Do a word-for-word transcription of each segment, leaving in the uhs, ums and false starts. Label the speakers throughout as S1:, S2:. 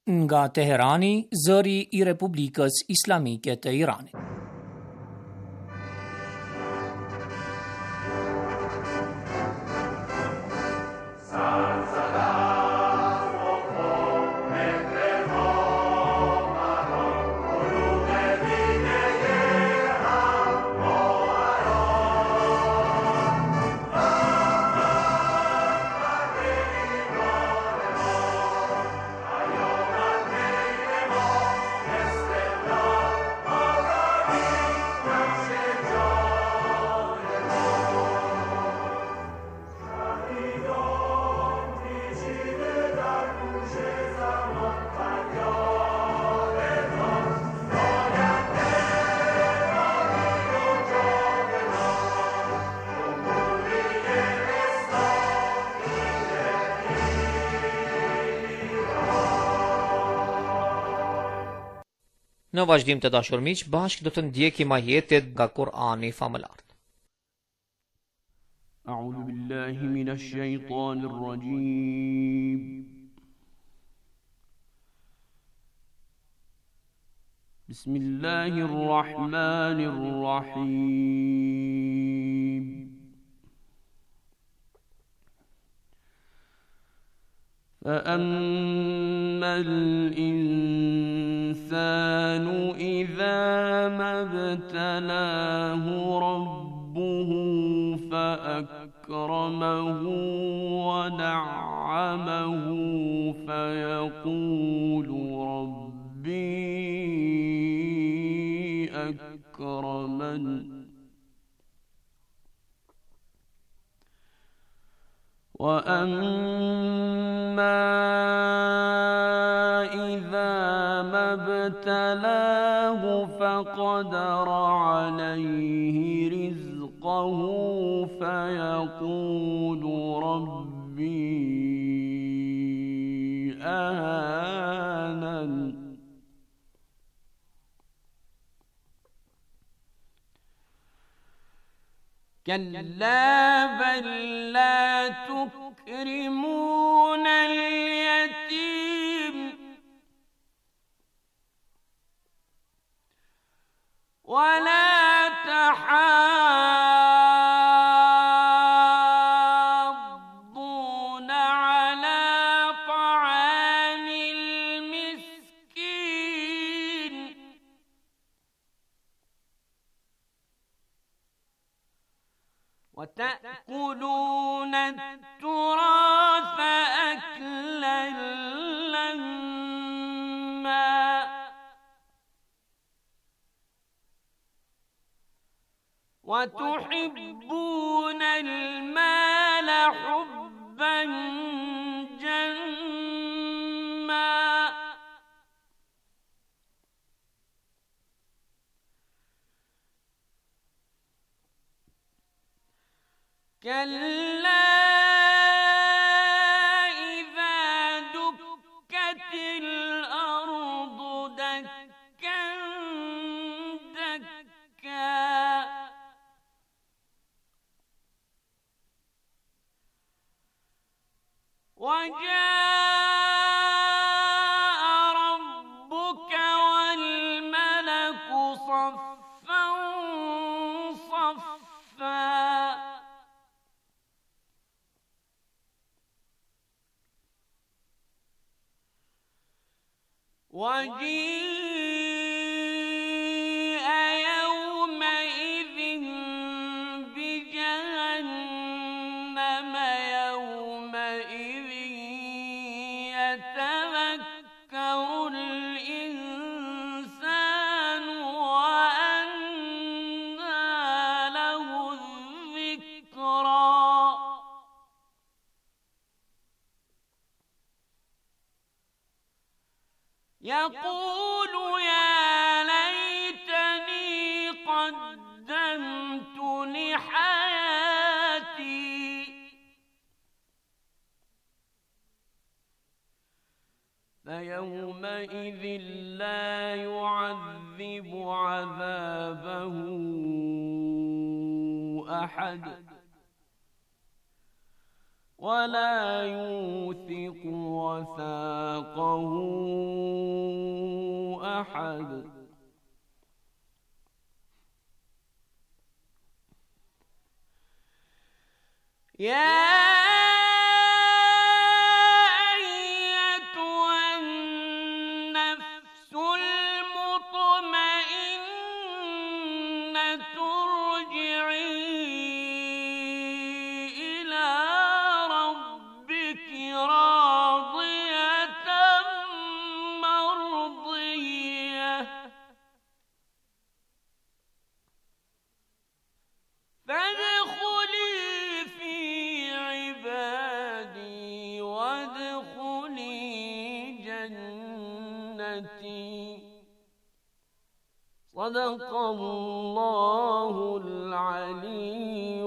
S1: nga Teherani, zëri I Republikës Islamike të Iranit.
S2: Në vazhdim të dashur miq, bashkë do të ndjekim ajetet nga Kur'ani famëlar.
S3: A'udhu billahi minash shaitanir rajim. Bismillahir rahmanir rahim. فأما الإنسان إذا ما ابتلاه ربه فأكرمه ونعمه فيقول ربي أكرمن وأما إذا ما ابتلاه فقدر عليه رزقه فيقول ربي أهانن كلا بل لا تكرمون اليتيم ولا تحاضون على طعام المسكين وتأكلون التراث أكلا لما وتحبون المال حبا جما كلا إذا دكت الأرض دكا دكا وجاء ربك والملك صفا صفا وجيء يومئذ بجهنم يومئذ يتذكر الإنسان وأنى له الذكرى يقول يا ليتني قدمت لحياتي فيومئذ لا يعذب عذابه أحد ولا يوثق وثاقه أحد. يا صدق الله العلي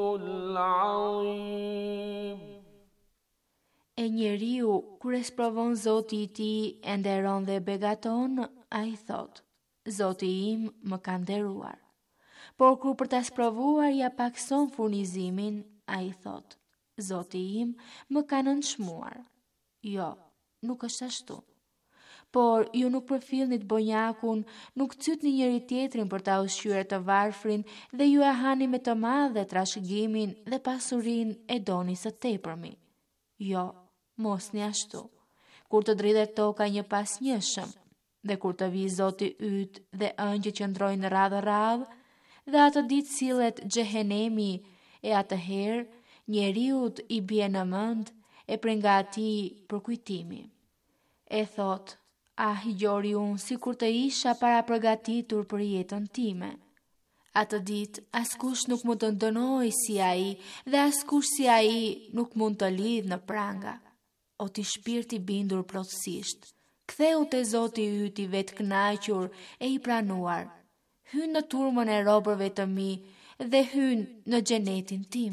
S3: العظيم.
S4: E njeriu, kur e sprovon Zoti i tij e nderon dhe begaton, ai thot: Zoti im më ka nderuar. Por kur për ta sprovuar ja pakson furnizimin, ai thot: Zoti im më ka nënçmuar. Jo, nuk është ashtu. Por ju nuk përfillni të bonjakun, nuk cytni njëri tjetrin për ta ushqyer të varfrin dhe ju e hani me të madhe trashëgimin dhe pasurinë e doni së tepërmi. Jo, mos një ashtu. Kur të dridhet toka një pas njëshëm, dhe kur të vi Zoti yt dhe ëngjë që ndrojnë radhë radhë, dhe atë ditë sillet xhehenemi, e atëherë njeriut i bie në mend e prej nga atij përkujtimi. E thot: Ah, gjori unë si kur të isha para përgatitur për jetën time. Atë ditë, askush nuk mund të ndënoj si ai, dhe askush si ai nuk mund të lidh në pranga. O ti shpirti bindur plotësisht, ktheu te Zoti yt i vetë kënaqur e i pranuar. Hyn në turmën e robërve të mi dhe hyn në xhenetin tim.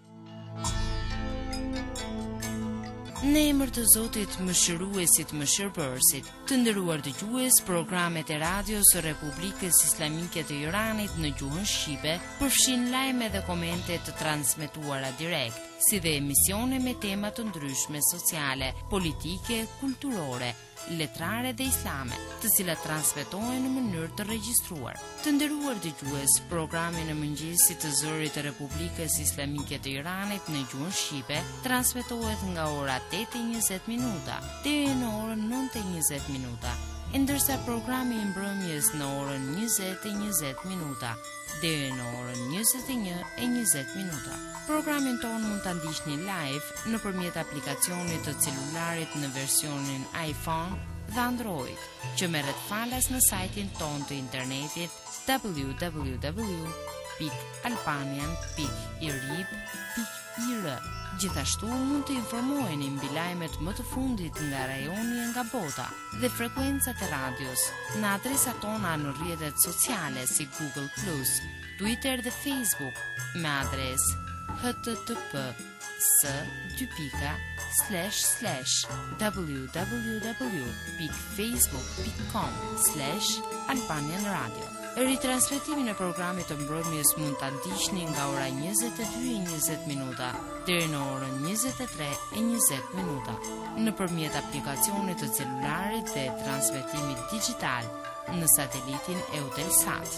S5: Në emër të Zotit Mëshiruesit Mëshirbërësit, të nderuar dëgjues, programet e radios së Republikës Islamike të Iranit në gjuhën shqipe përfshin lajme dhe komente të transmetuara direkt, si dhe emisione me tema të ndryshme sociale, politike, kulturore, letrare dhe islame, të cilat transmetohen në mënyrë të regjistruar. Të nderuar dëgjues, programi në mëngjesit të zërit të Republikës Islamike të Iranit në gjuhën shqipe transmetohet nga ora tetë e njëzet minuta deri në orën nëntë e njëzet minuta, ndërsa programi i mbrëmjes në orën njëzet e njëzet minuta deri në orën njëzet e një e njëzet minuta. Programin ton mund ta ndiqni live nëpërmjet aplikacionit të celularit në versionin iPhone dhe Android, që merret falas në sajtin ton të internetit w w w pikë albanian pikë irib pikë i r. Gjithashtu mund të informoheni mbi lajmet më të fundit nga rajoni e nga bota dhe frekuencat e radios në adresat tona në rrjetet sociale si Google plus, Twitter dhe Facebook me adresë http s dy pika slash slash www pikë facebook pikë com slash albanian radio. Ritransmetimin e programit të mbrëmjes mund ta ndiqni nga ora njëzet e dy e njëzet minuta deri në orën njëzet e tre e njëzet minuta nëpërmjet aplikacionit të celularit dhe transmetimit digjital në satelitin Eutelsat.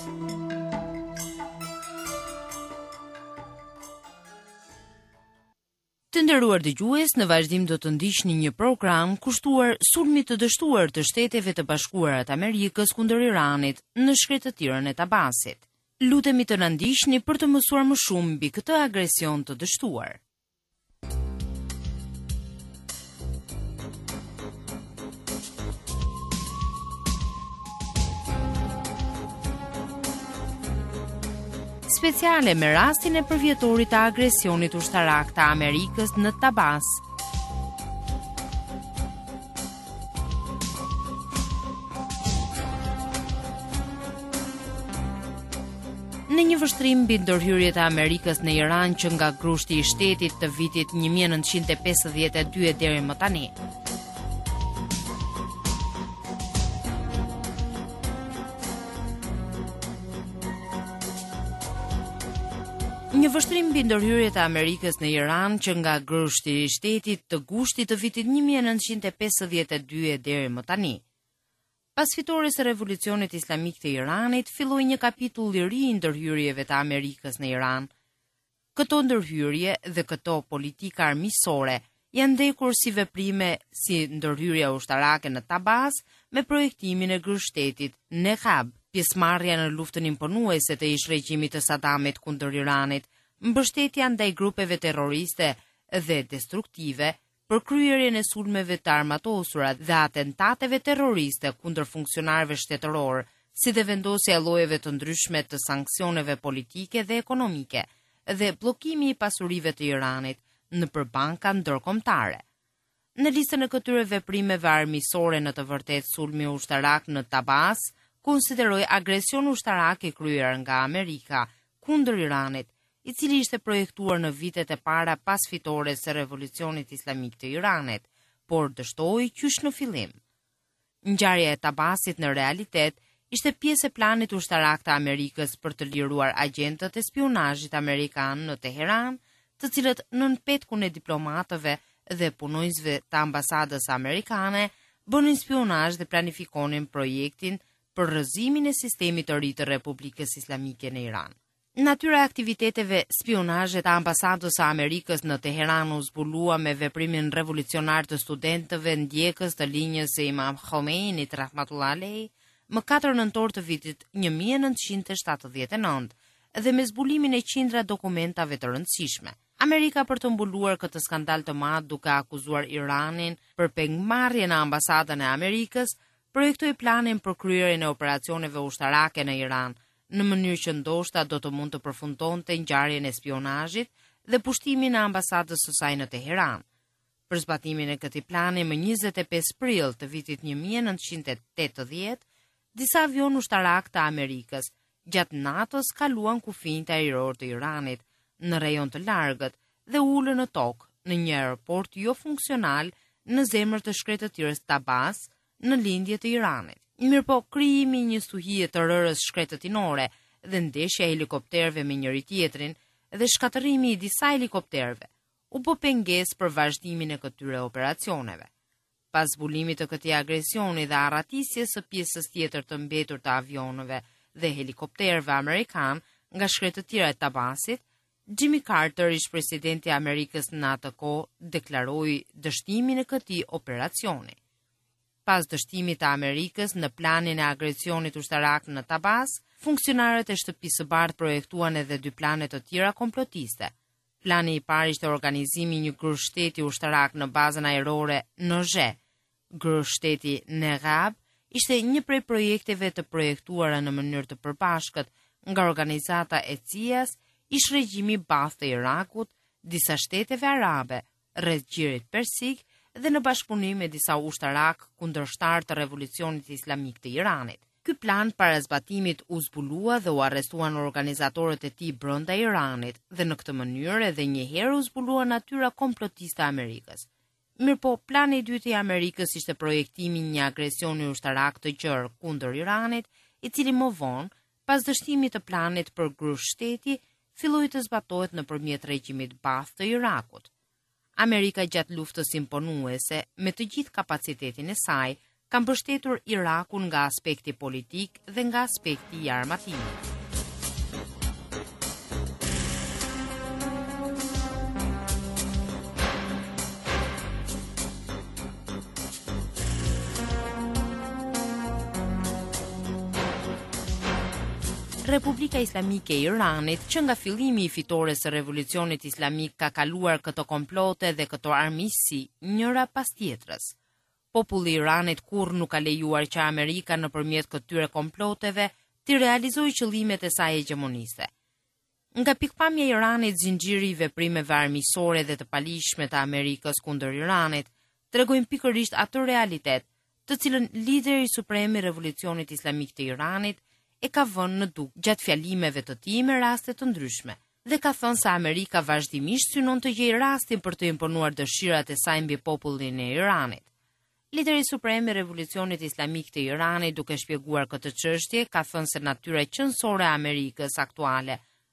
S5: Të nderuar dëgjues, në vazhdim do të ndiqni një program kushtuar sulmit të dështuar të Shteteve të Bashkuara të Amerikës kundër Iranit në shkretëtirën e Tabasit. Lutemi të na ndiqni për të mësuar më shumë mbi këtë agresion të dështuar. Speciale me rastin e përvjetorit të agresionit ushtarak të Amerikës në Tabas. Në një vështrim mbi ndërhyrjet e Amerikës në Iran që nga grushti i shtetit të vitit një mijë e nëntëqind e pesëdhjetë e dy deri më tani. Një vështrim mbi ndërhyrjet e Amerikës në Iran që nga grështi i shtetit të gushtit të vitit një mijë e nëntëqind e pesëdhjetë e dy deri më tani. Pas fitores së revolucionit islamik të Iranit, filloi një kapitull i ri i ndërhyrjeve të Amerikës në Iran. Këto ndërhyrje dhe këto politika armiqësore janë ndekur si veprime si ndërhyrja ushtarake në Tabas me projektimin e grështetit Nehab, pjesëmarrja në luftën imponuese të ish regjimit të Saddamit kundër Iranit, mbështetja ndaj grupeve terroriste dhe destruktive, për kryerjen e sulmeve të armatosura dhe atentateve terroriste kundër funksionarëve shtetëror, si dhe vendosja e llojeve të ndryshme të sanksioneve politike dhe ekonomike, dhe bllokimi i pasurive të Iranit nëpër banka ndërkombëtare. Në listën e këtyre veprimeve armiqësore në të vërtetë sulmi ushtarak në Tabas konsideroi agresion ushtarak i kryer nga Amerika kundër Iranit, i cili ishte projektuar në vitet e para pas fitores së revolucionit islamik të Iranit, por dështoi qysh në fillim. Ngjarja e Tabasit në realitet ishte pjesë e planit ushtarak të Amerikës për të liruar agentët e spionazhit amerikan në Teheran, të cilët nën petkun e diplomatëve dhe punojësve të ambasadës amerikane bënin spionazh dhe planifikonin projektin për rrëzimin e sistemit të ri të Republikës Islamike në Iran. Natyra e aktiviteteve spionazhe të ambasadës së Amerikës në Teheran u zbulua me veprimin revolucionar të studentëve ndjekës të linjës së Imam Khomeinit rahmatullah alej më katër nëntor të vitit një mijë e nëntëqind e shtatëdhjetë e nëntë dhe me zbulimin e qindra dokumentave të rëndësishme. Amerika, për të mbuluar këtë skandal të madh duke akuzuar Iranin për pengmarrje në ambasadën e Amerikës, projektoi planin për kryerjen e operacioneve ushtarake në Iran, në mënyrë që ndoshta do të mund të përfundonte ngjarjen e spionazhit dhe pushtimin e ambasadës së saj në Teheran. Për zbatimin e këtij plani, më njëzet e pesë prill të vitit një mijë e nëntëqind e tetëdhjetë, disa avion ushtarak të Amerikës gjatë natës kaluan kufijnë të ajror të Iranit në rajon të largët dhe ulën në tokë në një aeroport jo funksional në zemër të shkretëtirës Tabas në lindje të Iranit. Mirëpo, krijimi i një stuhie të rërës shkretëtinore dhe ndeshja e helikopterëve me njëri tjetrin dhe shkatërrimi i disa helikopterëve u bë pengesë për vazhdimin e këtyre operacioneve. Pas zbulimit të këtij agresioni dhe arratisjes së pjesës tjetër të mbetur të avionëve dhe helikopterëve amerikan nga shkretëtira e Tabasit, Jimmy Carter, ish presidenti i Amerikës në atë kohë, deklaroi dështimin e këtij operacioni. Pas dështimit të Amerikës në planin e agresionit ushtarak në Tabas, funksionarët e shtëpisë së bardhë projektuan edhe dy plane të tjera komplotiste. Plani i parë ishte organizimi i një grështeti ushtarak në bazën ajrore Nozhe. Grështeti Nehab ishte një prej projekteve të projektuara në mënyrë të përbashkët nga organizata e C I A-s, ish regjimi Baath të Irakut, disa shteteve arabe, rreth gjirit persik dhe në bashkëpunim me disa ushtarak kundërshtar të revolucionit islamik të Iranit. Ky plan para zbatimit u zbulua dhe u arrestuan organizatorët e tij brenda Iranit dhe në këtë mënyrë edhe një herë u zbulua natyra komplotiste e Amerikës. Mirëpo, plani i dytë i Amerikës ishte projektimi i një agresioni ushtarak të gjerë kundër Iranit, i cili më vonë, pas dështimit të planit për grushteti, filloi të zbatohet nëpërmjet regjimit Baath të Irakut. Amerika gjatë luftës imponuese, me të gjithë kapacitetin e saj, ka mbështetur Irakun nga aspekti politik dhe nga aspekti i armatimit. Republika Islamike e Iranit, që nga fillimi i fitores së revolucionit islamik ka kaluar këto komplote dhe këto armiqësi njëra pas tjetrës. Populli i Iranit kurrë nuk ka lejuar që Amerika nëpërmjet këtyre komploteve të realizojë qëllimet e saj hegemoniste. Nga pikpamja e Iranit, zinxhiri i veprimeve armiqësore dhe të palishme të Amerikës kundër Iranit tregojnë pikërisht atë realitet të cilën lideri suprem i revolucionit islamik të Iranit e ka vënë në duk gjatë fjalimeve të tij me raste të ndryshme, dhe ka thënë se Amerika vazhdimisht synon të gjejë rastin për të imponuar dëshirat e saj mbi popullin e Iranit. Lideri suprem i revolucionit islamik të Iranit, duke shpjeguar këtë çështje, ka thënë se natyra qendrore e Amerikës aktuale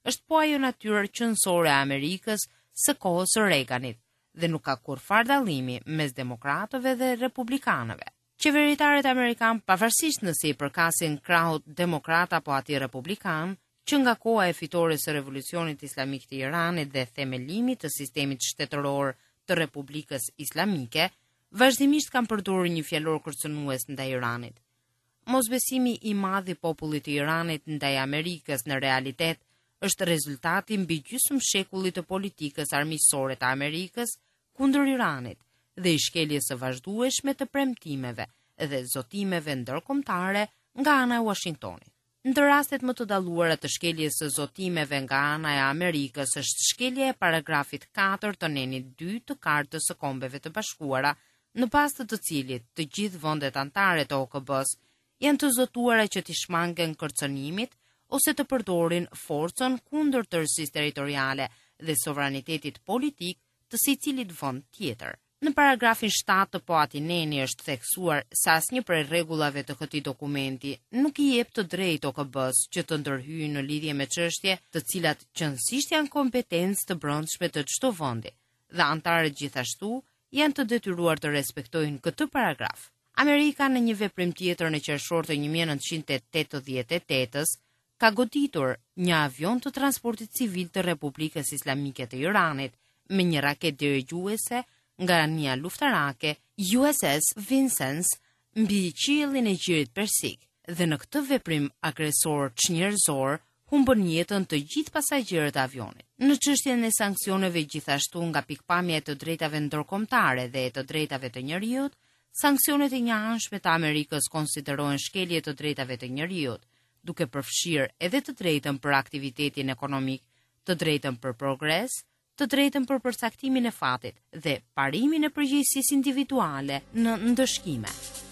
S5: është po ajo natyrë qëndësore e Amerikës së kohës së Reaganit dhe nuk ka kur far dallimi mes demokratëve dhe republikanëve. Qeveritarët amerikan, pavarësisht nëse i përkasin krahut demokrat apo ati republikan, që nga koha e fitores së revolucionit islamik të Iranit dhe themelimit të sistemit shtetëror të Republikës Islamike, vazhdimisht kanë përdorur një fjalor kërcënues ndaj Iranit. Mosbesimi i madh i popullit të Iranit ndaj Amerikës në realitet është rezultati mbi gjysmë shekullit të politikës armiqësore të Amerikës kundër Iranit dhe i shkeljes së vazhdueshme të premtimeve dhe zotimeve ndërkombëtare nga ana e Washingtonit. Ndë rastet më të dalluara të shkeljes së zotimeve nga ana e Amerikës është shkelja e paragrafit katër të nenit dy të Kartës së Kombeve të Bashkuara, në bazë të të cilit të gjithë vendet anëtare të O K B-s janë të zotuara që t'i shmangen kërcënimit ose të përdorin forcën kundër tërësisë territoriale dhe sovranitetit politik të secilit vend tjetër. Në paragrafin shtatë të po ati neni është theksuar se asnjë prej rregullave të këtij dokumenti nuk i jep të drejtë O K B-s që të ndërhyjë në lidhje me çështje të cilat qëndësisht janë kompetencë të brendshme të çdo vendi, dhe anëtarët gjithashtu janë të detyruar të respektojnë këtë paragraf. Amerika në një veprim tjetër në qershor të një mijë e nëntëqind e tetëdhjetë e tetës ka goditur një avion të transportit civil të Republikës Islamike të Iranit me një raket dirigjuese nga ania luftarake U S S Vincennes mbi qiellin e Gjirit Persik, dhe në këtë veprim agresor çnjerëzor humbën jetën të gjithë pasagjerët e avionit. Në çështjen e sanksioneve gjithashtu nga pikpamja e të drejtave ndërkombëtare dhe e të drejtave të njerëzit, sanksionet e njëanshme të Amerikës konsiderohen shkelje të drejtave të njerëzit, duke përfshirë edhe të drejtën për aktivitetin ekonomik, të drejtën për progres, të drejtën për përcaktimin e fatit dhe parimin e përgjegjësisë individuale në ndëshkime.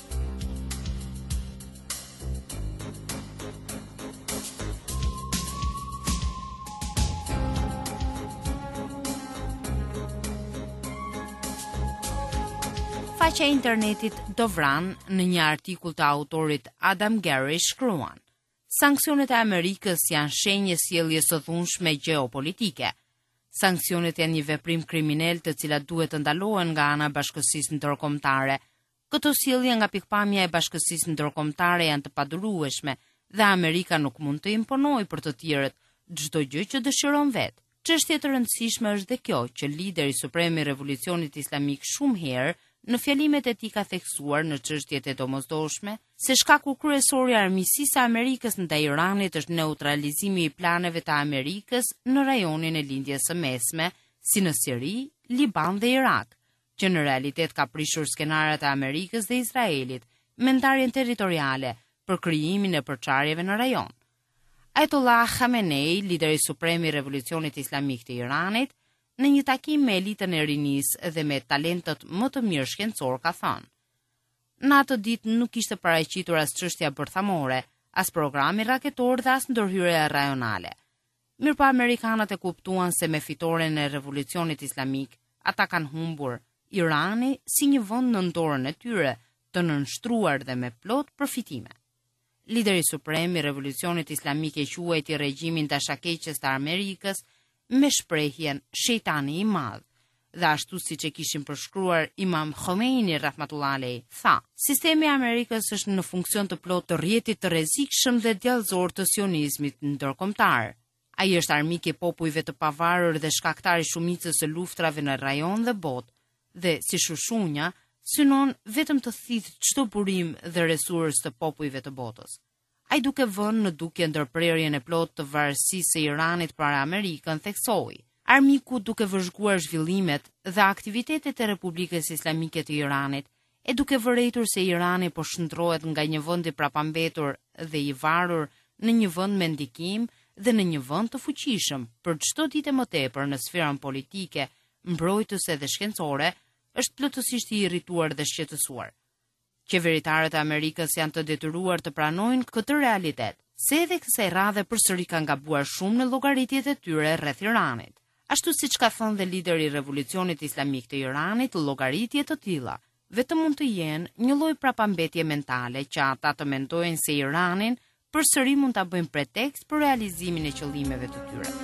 S5: Faqja e internetit Dovran në një artikull të autorit Adam Gary shkruan: Sanksionet e Amerikës janë shenjë sjelljes së dhunshme gjeopolitike. Sanksionet janë një veprim kriminal të cilat duhet të ndalohen nga ana e bashkësisë ndërkombëtare. Këto sjellje nga pikpamja e bashkësisë ndërkombëtare janë të padurueshme dhe Amerika nuk mund të imponojë për të tjerët çdo gjë që dëshiron vetë. Çështje e rëndësishme është dhe kjo që lideri suprem i revolucionit islamik shumë herë në fjalimet e tij ka theksuar në çështjet e domosdoshme se shkaku kryesor i armiqësisë së Amerikës ndaj Iranit është neutralizimi i planeve të Amerikës në rajonin e lindjes së mesme, si në Siri, Liban dhe Irak, që në realitet ka prishur skenaret e Amerikës dhe Izraelit me ndarjen territoriale për krijimin e përçarjeve në rajon. Ayatollah Khamenei, lideri suprem i revolucionit islamik të Iranit, në një takim me elitën e rinisë dhe me talentët më të mirë shkencor ka thënë: Në atë ditë nuk ishte paraqitur as çështja bërthamore, as programi raketor dhe as ndërhyrja rajonale. Mirëpo amerikanët e kuptuan se me fitoren e revolucionit islamik, ata kanë humbur Irani si një vend në dorën e tyre, të nënshtruar dhe me plot përfitime. Lideri suprem i revolucionit islamik e quajti regjimin dashakeqës të Amerikës me shprehjen shejtani i madh, dhe ashtu siç e kishin përshkruar Imam Khomeini rahmatullahi alayhi, tha: Sistemi i Amerikës është në funksion të plot të rrjetit të rrezikshëm dhe djallëzor të sionizmit ndërkombëtar. Ai është armik i popujve të pavarur dhe shkaktar i shumicës së luftrave në rajon dhe botë, dhe si shushunja synon vetëm të thithë çdo burim dhe resursë të popujve të botës. Ai duke vënë në dukje ndërprerjen e plot të varësisë së Iranit para Amerikën, theksoi: Armiku duke vëzhguar zhvillimet dhe aktivitetet e Republikës Islamike të Iranit, e duke vërejtur se Irani po shndrohet nga një vend i prapambetur dhe i varur në një vend me ndikim dhe në një vend të fuqishëm për çdo ditë më tepër në sferën politike, mbrojtëse dhe shkencore, është plotësisht i irrituar dhe shqetësuar. Qeveritarët e Amerikës janë të detyruar të pranojnë këtë realitet, se edhe kësaj radhe përsëri kanë gabuar shumë në llogaritjet e tyre rreth Iranit. Ashtu siç ka thënë dhe lideri i revolucionit islamik të Iranit, llogaritje të tilla vetëm mund të jenë një lloj prapambetje mentale që ata të mendojnë se Iranin përsëri mund ta bëjmë pretekst për realizimin e qëllimeve të tyre.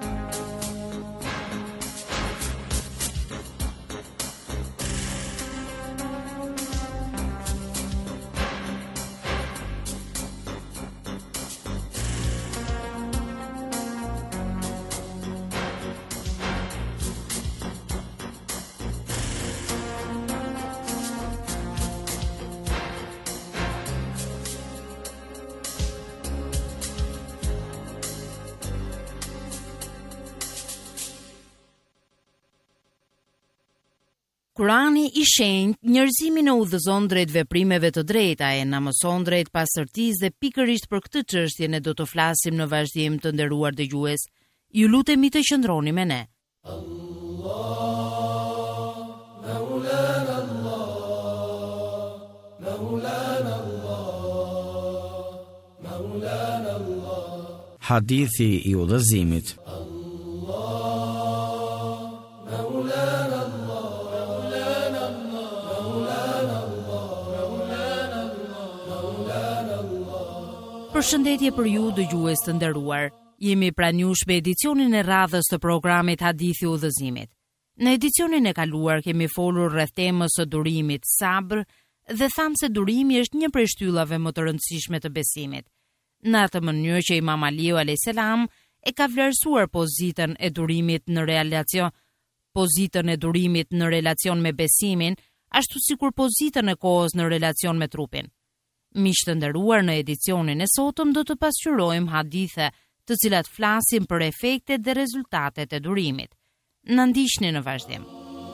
S5: Kurani i shenjtë njerëzimin e udhëzon drejt veprimeve të drejta e na mëson drejt pastërtisë dhe pikërisht për këtë çështje ne do të flasim në vazhdim të nderuar dëgjues. Ju lutemi të qëndroni me ne. Allah, Maulana Allah, Maulana Allah,
S6: Maulana Allah. Hadithi i udhëzimit.
S5: Përshëndetje për ju dëgjues të nderuar. Jemi pranë jush me edicionin e radhës të programit Hadithi udhëzimit. Në edicionin e kaluar kemi folur rreth temës së durimit sabr dhe thamë se durimi është një prej shtyllave më të rëndësishme të besimit. Në atë mënyrë që Imam Aliu alayhis salam e ka vlerësuar pozitën e durimit në relacion, pozitën e durimit në relacion me besimin, ashtu sikur pozitën e kohës në relacion me trupin. Miq të nderuar, në edicionin e sotëm do të pasqyrojmë hadithe të cilat flasin për efektet dhe rezultatet e durimit. Na ndiqni në vazhdim.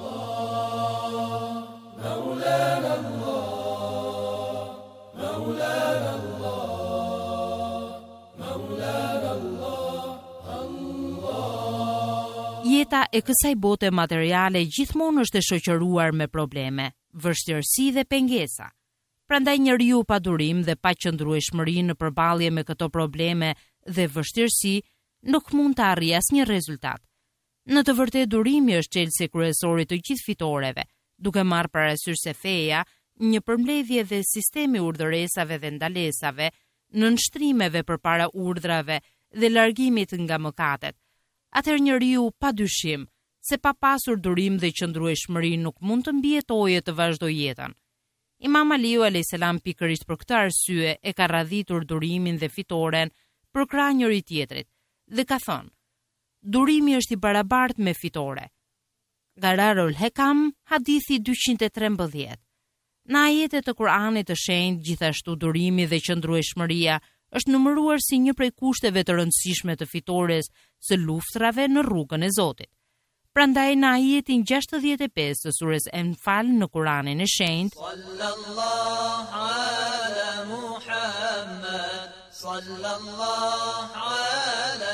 S5: Jeta e kësaj bote materiale gjithmonë është e shoqëruar me probleme, vështirësi dhe pengesa. Prandaj njeriu pa durim dhe pa qëndrueshmëri në përballje me këto probleme dhe vështirësi nuk mund të arrijë asnjë rezultat. Në të vërtetë durimi është çelësi kryesor i të gjithë fitoreve, duke marrë parasysh se feja, një përmbledhje dhe sistemi urdhëresave dhe ndalesave, në nështrimeve përpara urdhrave dhe largimit nga mëkatet. Atëherë njeriu padyshim se pa pasur durim dhe qëndrueshmëri nuk mund të mbijetojë të vazhdojë jetën. Imam Aliu alayhis salam pikërisht për këtë arsye e ka radhitur durimin dhe fitoren për krah njëri tjetrit dhe ka thënë: durimi është i barabartë me fitore. Gararul Hekam, hadithi dyqind e trembëdhjetë. Në ajetet të Kuranit të shenjtë, gjithashtu durimi dhe qëndrueshmëria është numëruar si një prej kushteve të rëndësishme të fitores së luftrave në rrugën e Zotit. Prandaj në ajetin gjashtëdhjetë e pesë të surës Enfal në Kuranin e shenjtë, sallallahu ala Muhammad, sallallahu ala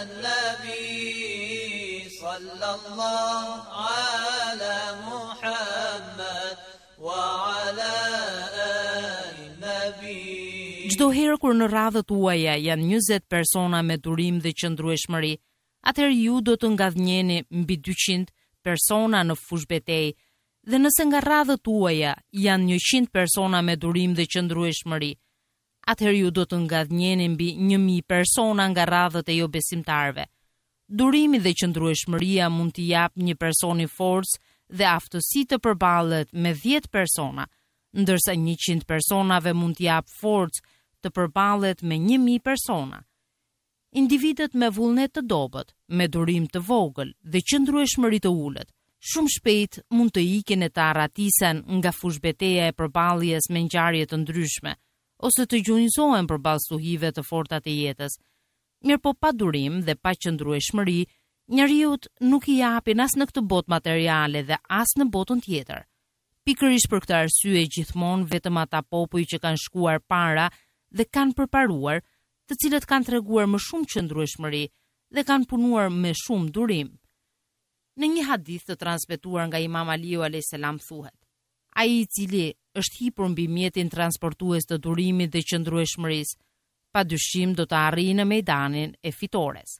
S5: nabi, sallallahu ala Muhammad wa ala ali nabi. Çdo herë kur në radhët tuaja janë njëzet persona me durim dhe qëndrueshmëri, atëherë ju do të ngadhnjeni mbi dyqind persona në fush betejë, dhe nëse nga radhët tuaja janë njëqind persona me durim dhe qëndrueshmëri, atëherë ju do të ngadhnjeni mbi një mijë persona nga radhët e jo besimtarve. Durimi dhe qëndrueshmëria mund t'i jap një personi forcë dhe aftësi të përballet me dhjetë persona, ndërsa njëqind personave mund t'i jap forcë të përballet me një mijë persona. Individët me vullnet të dobët, me durim të vogël dhe qëndrueshmëri të ulët, shumë shpejt mund të ikin e të arratisen nga fushbeteja e përballjes me ngjarje të ndryshme, ose të gjunjëzohen përballë stuhive të forta të jetës. Mirë po pa durim dhe pa qëndrueshmëri, njeriut nuk i japin as në këtë botë materiale dhe as në botën tjetër. Pikërisht për këtë arsye gjithmonë vetëm ata popull që kanë shkuar para dhe kanë përparuar, të cilët kanë treguar më shumë qëndrueshmëri dhe kanë punuar me shumë durim. Në një hadith të transmetuar nga Imam Aliu alayhis salam thuhet: ai i cili është hipur mbi mjetin transportues të durimit dhe qëndrueshmërisë, padyshim do të arrijë në mejdanin e fitores.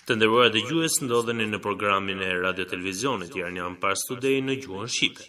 S7: Të nderuar dëgjues, ndodheni në programin e Radio Televizionit Iranian Pars Today në gjuhën shqipe.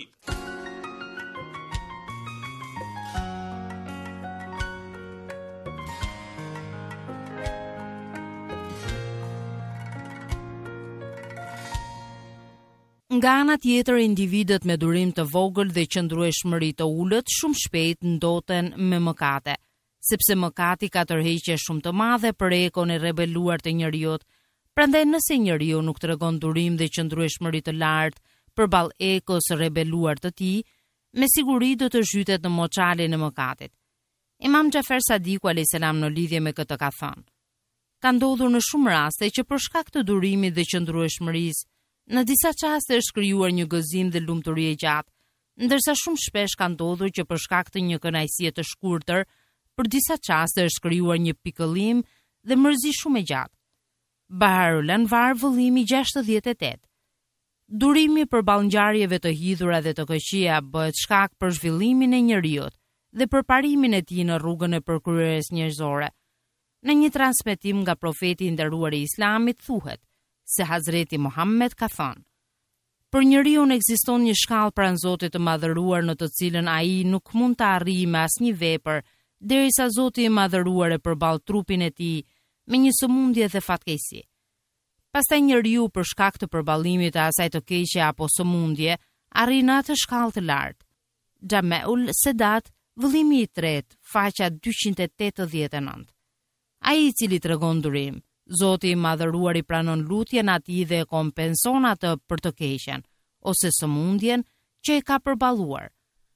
S5: Nga ana tjetër, individët me durim të vogël dhe qëndrueshmëri të ulët shumë shpejt ndoten me mëkate, sepse mëkati ka tërheqje shumë të madhe për ekon e rebeluar të njerëzit. Prandaj nëse njeriu nuk tregon durim dhe qëndrueshmëri të lartë përballë ekos së rebeluar të tij, me siguri do të zhytet në moçalin e mëkatit. Imam Xhafer Sadiku alayhis salam në lidhje me këtë ka thënë: ka ndodhur në shumë raste që për shkak të durimit dhe qëndrueshmërisë, në disa çaste është krijuar një gëzim dhe lumturi e gjatë, ndërsa shumë shpesh ka ndodhur që për shkak të një kënaqësie të shkurtër, për disa çaste është krijuar një pikëllim dhe mërzi shumë e gjatë. Baharul Anvar, vëllimi gjashtëdhjetë e tetë. Durimi përballë ngjarjeve të hidhura dhe të këqija bëhet shkak për zhvillimin e njeriut dhe për parimin e tij në rrugën e përkryeres njerëzore. Në një transmetim nga profeti i nderuar i Islamit thuhet se Hazreti Muhammed ka thënë: për njeriu ekziston një shkallë pranë Zotit të Madhëruar në të cilën ai nuk mund të arrijë me asnjë vepër derisa Zoti i Madhëruar e përball trupin e tij me një sëmundje dhe fatkeqësi. Pastaj njeriu për shkak të përballimit të asaj të keqe apo sëmundje arrin atë shkallë të lartë. Xhameul Sedat, vëllimi i tretë, faqja dyqind e tetëdhjetë e nëntë. Ai i cili tregon durim, Zoti i Madhëruar i pranon lutjen atij dhe e kompenson atë për të keqen ose sëmundjen që e ka përballuar.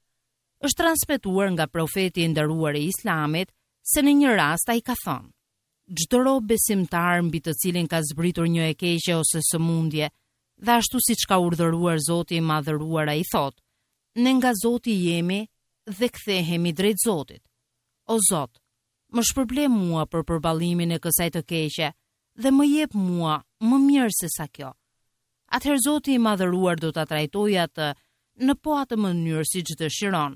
S5: Është transmetuar nga profeti i nderuar i Islamit se në një rast ai ka thënë: çdo rob besimtar mbi të cilin ka zbritur një e keqe ose sëmundje, dhe ashtu siç ka urdhëruar Zoti i Madhëruar, ai thotë: ne nga Zoti jemi dhe kthehemi drejt Zotit. O Zot, më shpërble mua për përballimin e kësaj të keqe dhe më jep mua më mirë se sa kjo. Atëherë Zoti i Madhëruar do ta trajtojë atë në po atë mënyrë siç dëshiron.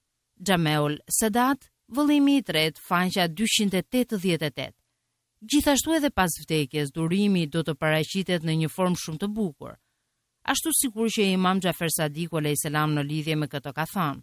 S5: Xhameul Sedat, vëllimi i tretë, faqja dyqind e tetëdhjetë e tetë. Gjithashtu edhe pas vdekjes, durimi do të paraqitet në një formë shumë të bukur. Ashtu sikur që Imam Xhafer Sadiku alayhis salam në lidhje me këtë ka thënë: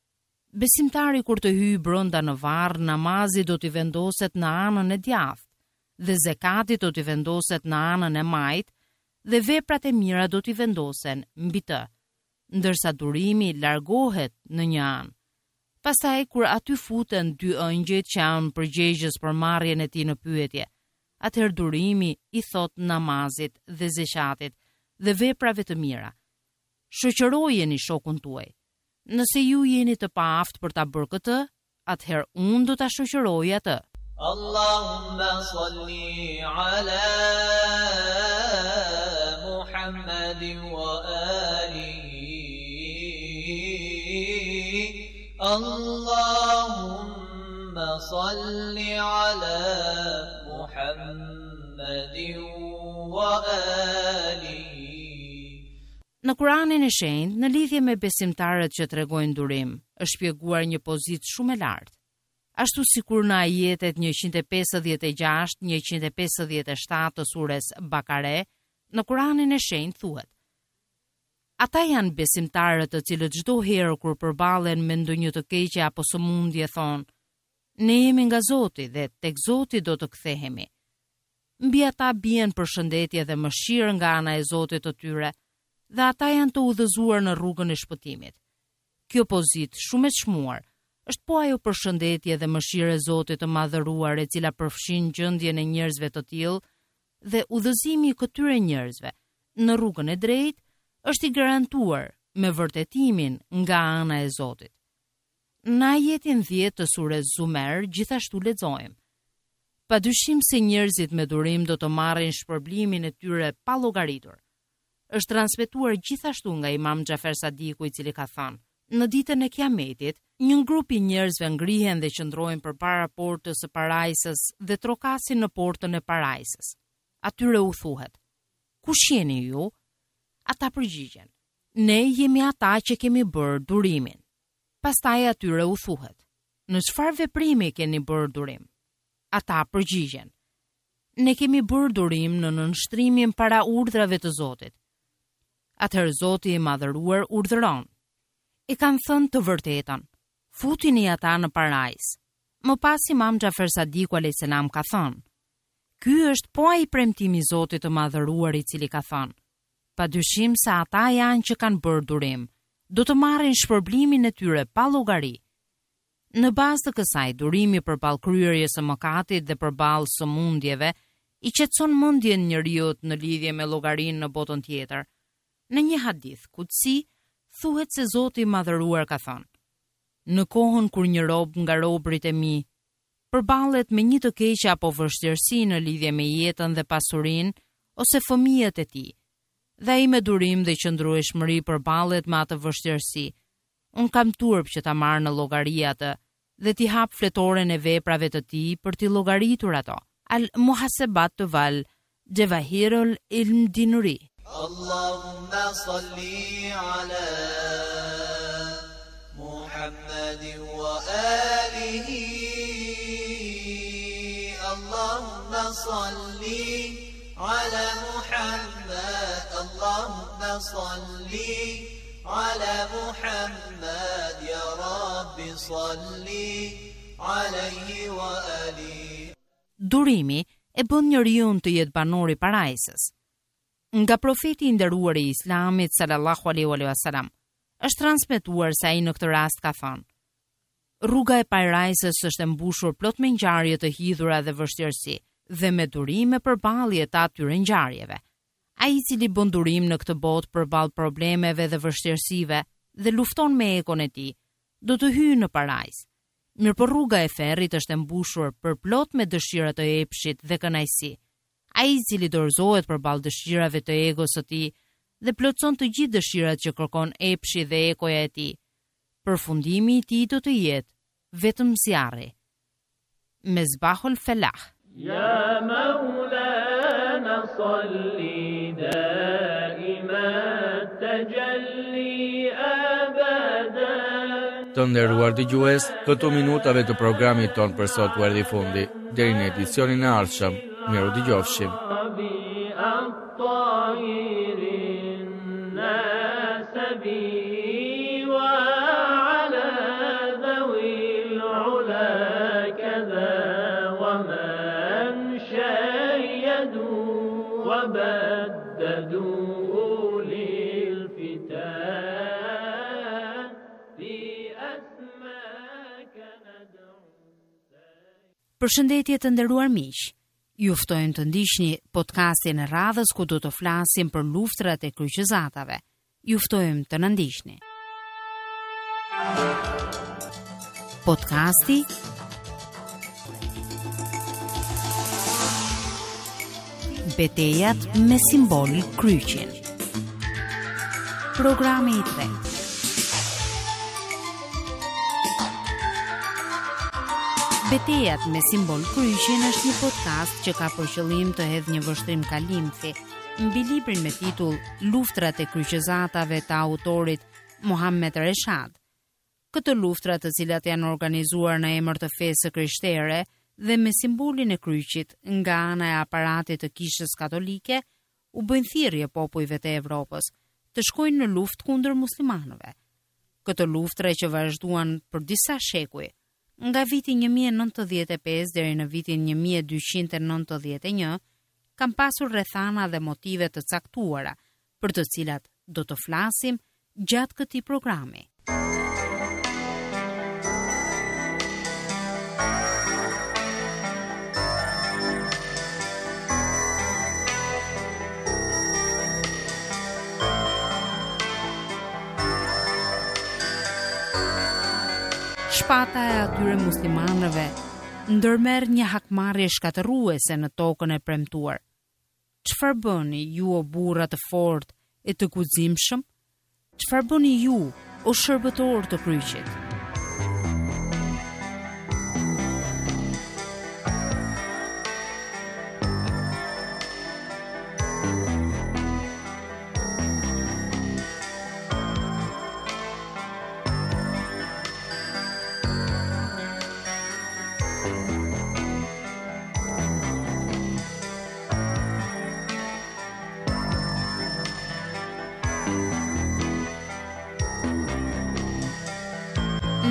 S5: besimtari kur të hyjë brenda në varr, namazi do t'i vendoset në anën e djathtë, dhe zekati do t'i vendoset në anën e majtë, dhe veprat e mira do t'i vendosen mbi të, ndërsa durimi largohet në një anë. Pastaj kur aty futen dy ëngjëjt që janë përgjegjës për marrjen e tij në pyetje, atëherë durimi i thot namazit dhe zeqatit dhe veprave të mira: shoqërojeni shokun tuaj. Nëse ju jeni të paaft për ta bërë këtë, atëherë unë do ta shoqëroj atë.
S8: Allahumma salli ala Muhammadin wa alihi. Allahumma salli ala Muhammadin wa alihi.
S5: Në Kuranin e Shenjtë, në lidhje me besimtarët që tregojnë durim, është shpjeguar një pozitë shumë e lartë. Ashtu sikur në ajetet njëqind e pesëdhjetë e gjashtë, njëqind e pesëdhjetë e shtatë të sures Bakare, në Kuranin e Shenjtë thuhet: ata janë besimtarët të cilët çdo herë kur përballen me ndonjë të keqe apo sëmundje thonë: ne jemi nga Zoti dhe tek Zoti do të kthehemi. Mbi ata bien përshëndetje dhe mëshirë nga ana e Zotit të tyre, dhe ata janë të udhëzuar në rrugën e shpëtimit. Kjo pozitë shumë e çmuar është po ajo përshëndetje dhe mëshirë e Zotit të Madhëruar e cila përfshin gjendjen e njerëzve të tillë dhe udhëzimi i këtyre njerëzve në rrugën e drejtë është i garantuar me vërtetimin nga ana e Zotit. Në ajetin dhjetë të sures Zumer gjithashtu lexojmë: padyshim se njerëzit me durim do të marrin shpërblimin e tyre pa llogaritur. Është transmetuar gjithashtu nga Imam Xhafer Sadiku, i cili ka thënë: në ditën e Kiametit, një grup i njerëzve ngrihen dhe qëndrojnë përpara portës së parajsës dhe trokasin në portën e parajsës. Atyre u thuhet: kush jeni ju? Ata përgjigjen: ne jemi ata që kemi bërë durimin. Pastaj atyre u thuhet: në çfarë veprimi keni bërë durim? Ata përgjigjen: ne kemi bërë durim në nënshtrimin para urdhrave të Zotit. Atëherë Zoti i madhëruar urdhëron. I kanë thënë të vërtetën, futini ata në parajs. Më pas Imam Xhafer Sadiku alayhis salam ka thënë, ky është po ai premtimi i Zotit të madhëruar i cili ka thënë, padyshim se ata janë që kanë bërë durim, do të marrin shpërblimin e tyre pa llogari. Në bazë të kësaj, durimi përballë kryerjes së mëkatit dhe përballë sëmundjeve i qetëson mendjen njeriu në lidhje me llogarinë në botën tjetër. Në një hadith kutsi thuhet se Zoti i madhëruar ka thënë: në kohën kur një rob nga robërit e mi përballet me një të keqe apo vështirësi në lidhje me jetën dhe pasurinë ose fëmijët e tij, dhe ai me durim dhe qëndrueshmëri përballet me atë vështirësi, unë kam turp që ta marr në llogari atë dhe t'i hap fletoren e veprave të tij për t'i llogaritur ato. Al muhasebat val Jawahirul Ilm Dinuri.
S8: Allahumma salli ala محمد وآله اللهم صل على محمد اللهم صل على محمد يا رب صل عليه وآله.
S5: Durimi e bën njeriu të jetë banor i parajsës. Nga profeti i nderuar i Islamit sallallahu alaihi wasallam është transmetuar se ai në këtë rast ka thënë: rruga e parajsës është e mbushur plot me ngjarje të hidhura dhe vështirësi, dhe me durime përballje të atyre ngjarjeve. Ai i cili bën durim në këtë botë përballë problemeve dhe vështirësive dhe lufton me ekon e tij, do të hyjë në parajsë. Mirëpo rruga e ferrit është e mbushur për plot me dëshira të epshit dhe kënaqësi. Ai i cili dorëzohet përballë dëshirave të egos së tij dhe plotson të gjithë dëshirat që kërkon epshi dhe ekoja e tij, përfundimi i tij do të jetë vetëm zjarri. Mezbahul Felah.
S3: Ya Maulana salli daiman tajalli abadan.
S6: Të nderuar dëgjues, këto minutave të programit ton për sot u erdhi fundi. Deri në edicionin e ardhshëm, miru dëgjofshim.
S5: Përshëndetje të nderuar miq. Ju ftojmë të ndiqni podcastin e radhës ku do të flasim për luftrat e kryqëzatave. Ju ftojmë të na ndiqni. Podcasti Betejat me simbol kryqin. Programi i tretë. Betejat me simbol kryqin është një podcast që ka për qëllim të hedhë një vështrim kalimthi mbi librin me titull Luftrat e kryqëzatave të autorit Muhammed Reshad. Këto luftra, të cilat janë organizuar në emër të fesë së krishtere dhe me simbolin e kryqit nga ana e aparatit të Kishës Katolike, u bëjnë thirrje popujve të Evropës të shkojnë në luftë kundër muslimanëve. Këto luftra që vazhduan për disa shekuj, nga viti një mijë e nëntëqind e dhjetë e pesë deri në vitin një mijë e dyqind e nëntëdhjetë e një, kam pasur rrethana dhe motive të caktuara, për të cilat do të flasim gjatë këtij programi. Shpata e atyre muslimanëve ndërmerr një hakmarrje shkatërruese në tokën e premtuar. Çfarë bëni ju o burra të fortë e të guximshëm? Çfarë bëni ju o shërbëtor të kryqit?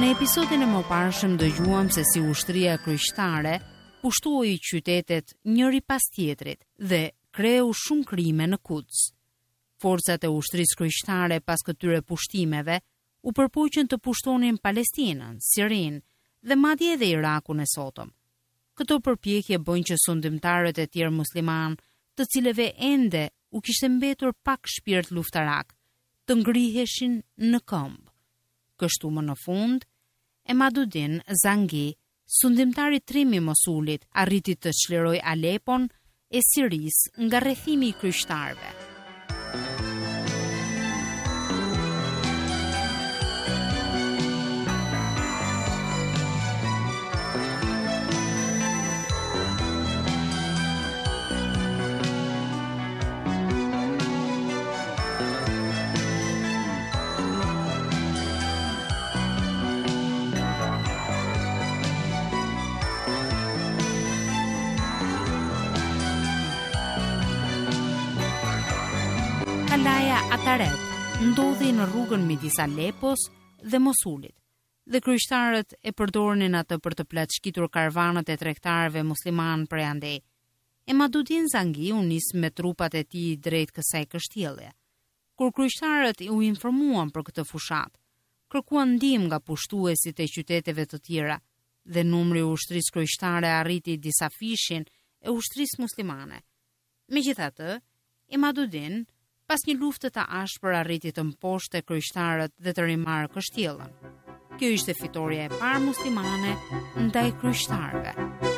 S5: Në episodin e mëparshëm dëgjuam se si ushtria kryqëtare pushtoi qytetet njëri pas tjetrit dhe kreu shumë krime në Quds. Forcat e ushtrisë kryqëtare pas këtyre pushtimeve u përpoqën të pushtonin Palestinën, Sirinë dhe madje edhe Irakun e sotëm. Këto përpjekje bëjnë që sundimtarët e tjerë musliman, të cilëve ende u kishte mbetur pak shpirt luftarak, të ngriheshin në këmbë. Kështu më në fund, Emaduddin Zangi, sundimtari trim i Mosulit, arriti të çlirojë Alepon e Sirisë nga rrethimi i kryqëtarëve. Kalaja Ataret ndodhi në rrugën midis Alepos dhe Mosulit, dhe kryqëtarët e përdornin atë për të plaçkitur karvanët e tregtarëve musliman prej andej. Emaduddin Zangi u nis me trupat e tij drejt kësaj kështjellje. Kur kryqëtarët u informuan për këtë fushat, kërkuan ndihmë nga pushtuesit e qyteteve të tjera dhe numri i ushtrisë kryqëtare arriti disa fishin e ushtrisë muslimane. Megjithatë, Emaduddin pas një lufte të ashpër arriti të mposhte kryqëtarët dhe të rimarrë kështjellën. Kjo ishte fitoria e parë muslimane ndaj kryqëtarëve.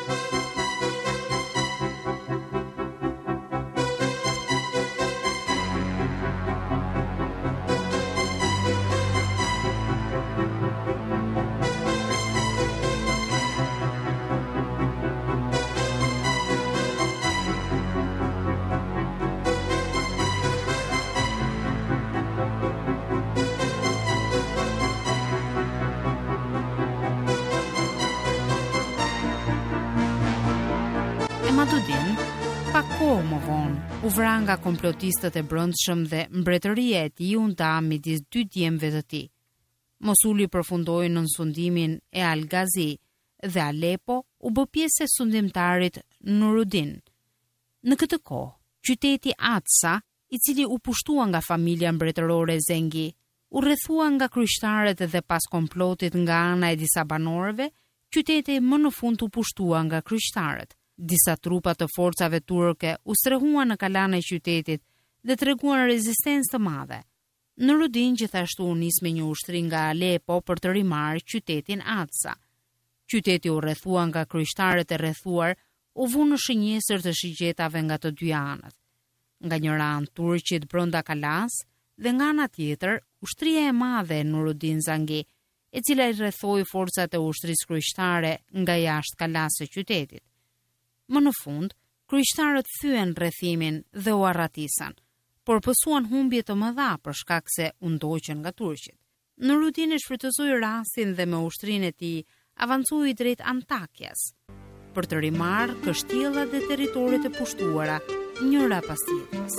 S5: Emaduddin, pak kohë më vonë, u vra nga komplotistët e brendshëm dhe mbretëria e tij u nda midis dy djemve të tij. Mosuli përfundoi në sundimin e Al-Ghazi dhe Alepo u bë pjesë e sundimtarit Nuruddin. Në këtë kohë, qyteti Atsa, i cili u pushtua nga familja mbretërore Zengi, u rrethua nga kryqëtarët dhe pas komplotit nga ana e disa banorëve, qyteti më në fund u pushtua nga kryqëtarët. Disa trupa të forcave turke u strehuan në kalan e qytetit dhe treguan rezistencë të madhe. Nuruddin gjithashtu u nis me një ushtri nga Alepo për të rimarrë qytetin Atsa. Qyteti u rrethua nga kryqëtarët e rrethuar, u vu në shënjesër të shigjetave nga të dy anët. Nga njëra anë turqit brenda kalas dhe nga ana tjetër ushtria e madhe e Nuruddin Zangi, e cila i rrethoi forcat e ushtrisë kryqëtare nga jashtë kalas së qytetit. Më në fund, kryqëtarët thyen rrethimin dhe u arratisan, por pësuan humbje të mëdha për shkak se u ndoqën nga turqit. Nuruddin e shfrytëzoi rastin dhe me ushtrinë e tij avancoi drejt Antakjas për të rimarrë kështjellat dhe territoret e pushtuara njëra pas tjetrës.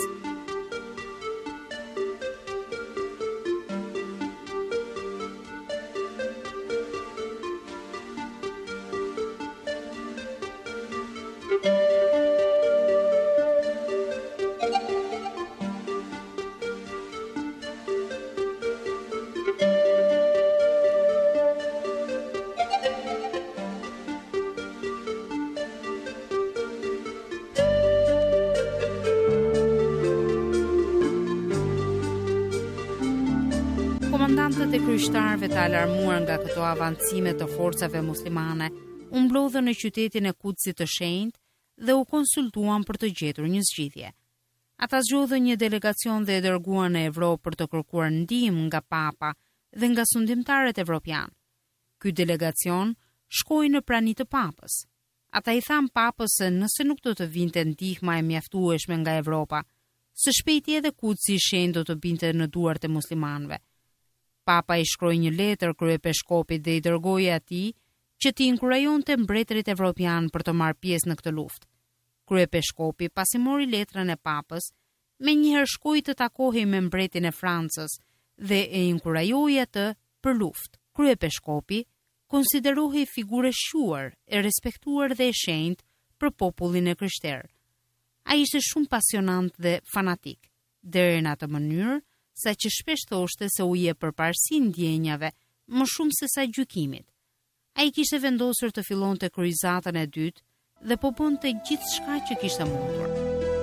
S5: Komandantët e kryqëtarëve të alarmuar nga këto avancime të forcave muslimane u mblodhën në qytetin e Kudsit të shenjtë dhe u konsultuan për të gjetur një zgjidhje. Ata zgjodhën një delegacion dhe e dërguan në Evropë për të kërkuar ndihmë nga Papa dhe nga sundimtarët evropian. Ky delegacion shkoi në prani të Papës. Ata i than Papës se nëse nuk do të vinte ndihma e mjaftueshme nga Evropa, së shpejti edhe Kudsi i shenjtë do të binte në duart e muslimanëve. Papa i shkroi një letër kryepeshkopit dhe i dërgoi atij që t'i inkurajonte mbretërit evropian për të marrë pjesë në këtë luftë. Kryepeshkopi, pasi mori letrën e Papës, menjëherë shkoi të takohej me mbretin e Francës dhe e inkurajoi atë për luftë. Kryepeshkopi konsiderohej figurë e shuar, e respektuar dhe e shenjtë për popullin e krishterë. Ai ishte shumë pasionant dhe fanatik, deri në atë mënyrë sa që shpesh thoshte se u jep përparësinë ndjenjave më shumë se sa gjykimit. Ai kishte vendosur të fillonte kryqëzatën e dytë dhe po bënte gjithçka që kishte mundur.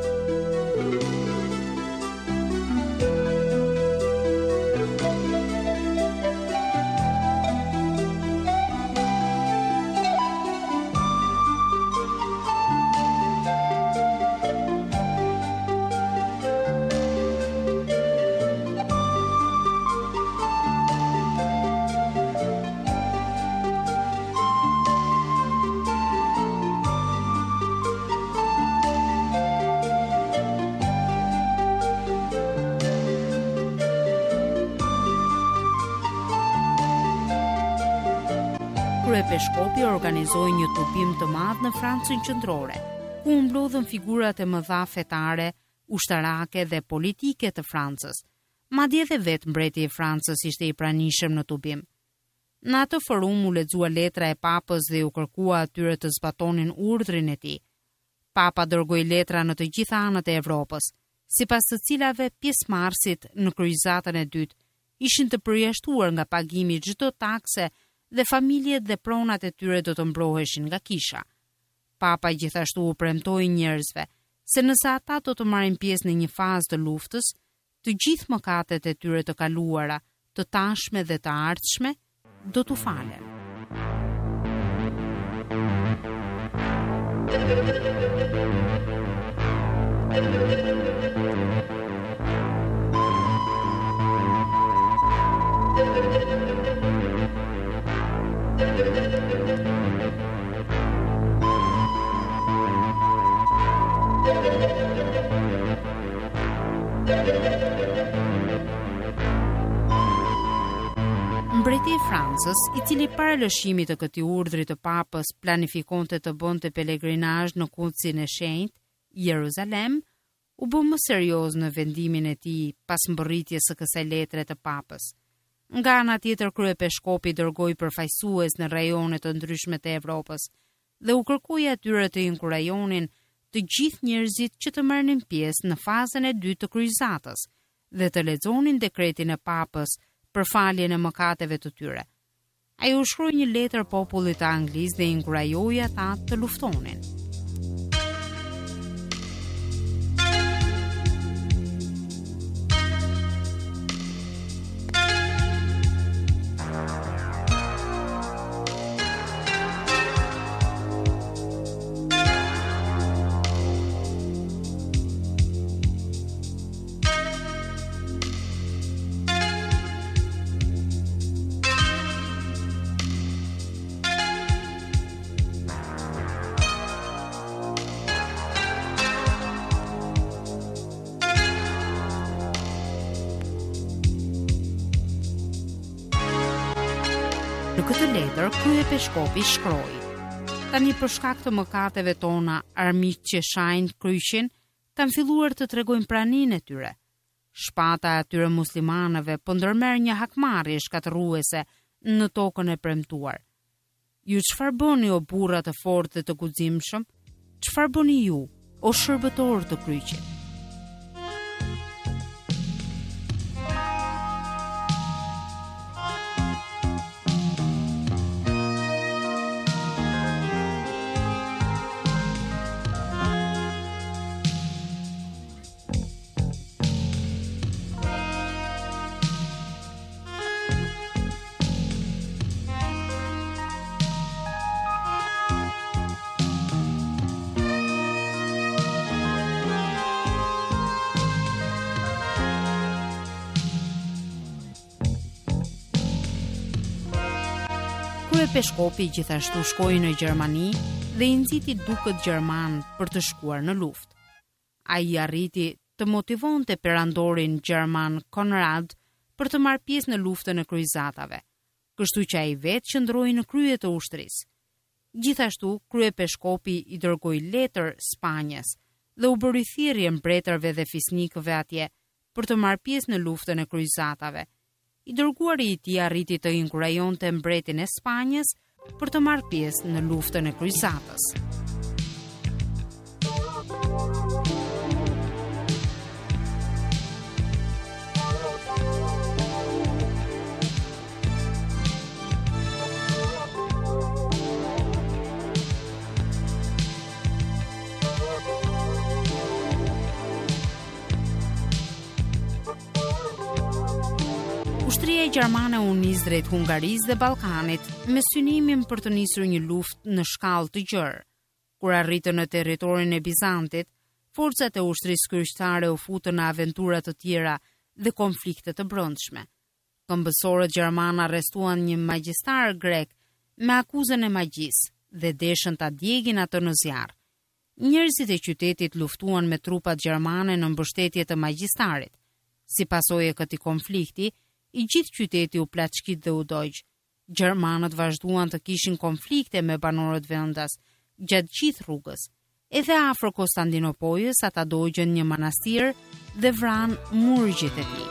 S5: Kryepeshkopi organizoi një tubim të madh në Francën qendrore, ku u mblodhën figurat e mëdha fetare, ushtarake dhe politike të Francës. Madje edhe vetë mbreti i Francës ishte i pranishëm në tubim. Në atë forum u lexua letra e Papës dhe u kërkua atyre të zbatonin urdhrin e tij. Papa dërgoi letra në të gjitha anët e Evropës, sipas të cilave pjesëmarrësit në kryqëzatën e dytë ishin të përjashtuar nga pagimi çdo takse dhe familjet dhe pronat e tyre do të mbroheshin nga kisha. Papa gjithashtu u premtoi njerëzve se nëse ata do të marrin pjesë në një fazë të luftës, të gjithë mëkatet e tyre të kaluara, të tashme dhe të ardhshme, do t'u falen. Mbreti i Francës, i cili para lëshimit të këtij urdhri të Papës planifikonte të bënte pelegrinazh në Kudzin e Shenjtë, Jeruzalem, u bë më serioz në vendimin e tij pas mbërritjes së kësaj letre të Papës. Nga ana tjetër, Kryepeshkopi dërgoi përfaqësues në rajone të ndryshme të Evropës dhe u kërkoi atyre të inkurajonin të gjithë njerëzit që të marrnin pjesë në fazën e dytë të kryqëzatës dhe të lexonin dekretin e Papës për faljen e mëkateve të tyre. Ai u shkroi një letër popullit të Anglisë dhe inkurajoi ata të luftonin. Në këtë letër, Kryepeshkopi shkroi: Tani për shkak të mëkateve tona, armiqtë që shajnë kryqin kanë filluar të tregojnë praninë e tyre. Shpata e atyre muslimanëve po ndërmerr një hakmarrje shkatërruese në tokën e premtuar. Ju çfarë bëni o burra të fortë dhe të guximshëm? Çfarë bëni ju o shërbëtor të kryqit? Kryepeshkopi gjithashtu shkoi në Gjermani dhe i nxiti dukët gjerman për të shkuar në luftë. Ai arriti të motivonte perandorin gjerman Konrad për të marrë pjesë në luftën e kryqëzatave, kështu që ai vetë qëndroi në krye të ushtrisë. Gjithashtu, Kryepeshkopi i dërgoi letër Spanjës dhe u bëri thirrje mbretërve dhe fisnikëve atje për të marrë pjesë në luftën e kryqëzatave. i dërguari i tij arriti të inkurajonte mbretin e Spanjës për të marrë pjesë në luftën e kryqëzatës. Ushtria gjermane u nis drejt Hungarisë dhe Ballkanit me synimin për të nisur një luftë në shkallë të gjerë. Kur arritën në territorin e Bizantit, forcat e ushtrisë kryqëtare u futën në aventura të tjera dhe konflikte të brendshme. Këmbësorët gjermanë arrestuan një magjistar grek me akuzën e magjisë dhe deshën ta djegin atë në zjarr. Njerëzit e qytetit luftuan me trupat gjermane në mbështetje të magjistarit. Si pasojë e këtij konflikti, i gjithë qyteti u plaçkit dhe u dogj. Gjermanët vazhduan të kishin konflikte me banorët vendas gjatë gjithë rrugës. Edhe afër Konstantinopolës ata dogjën një manastir dhe vran murgjit e tij.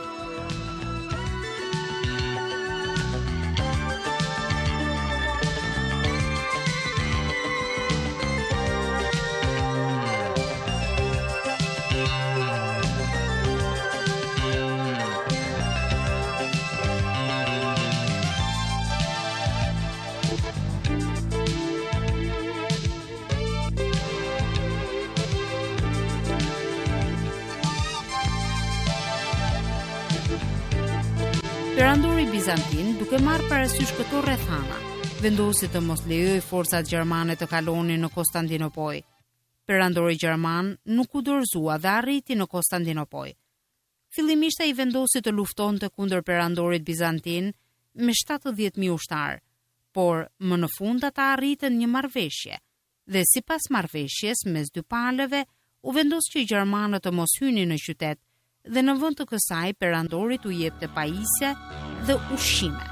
S5: Perandori bizantin, duke marrë parasysh këto rrethana, vendosi të mos lejojë forcat gjermane të kalonin në Konstantinopol. Perandori gjerman nuk u dorëzua dhe arriti në Konstantinopol. Fillimisht ai vendosi të luftonte kundër perandorit bizantin me shtatëdhjetë mijë ushtar, por më në fund ata arritën një marrëveshje dhe sipas marrëveshjes mes dy palëve u vendos që gjermanët të mos hynin në qytet dhe në vend të kësaj perandorit u jepte pajisje dhe ushqime.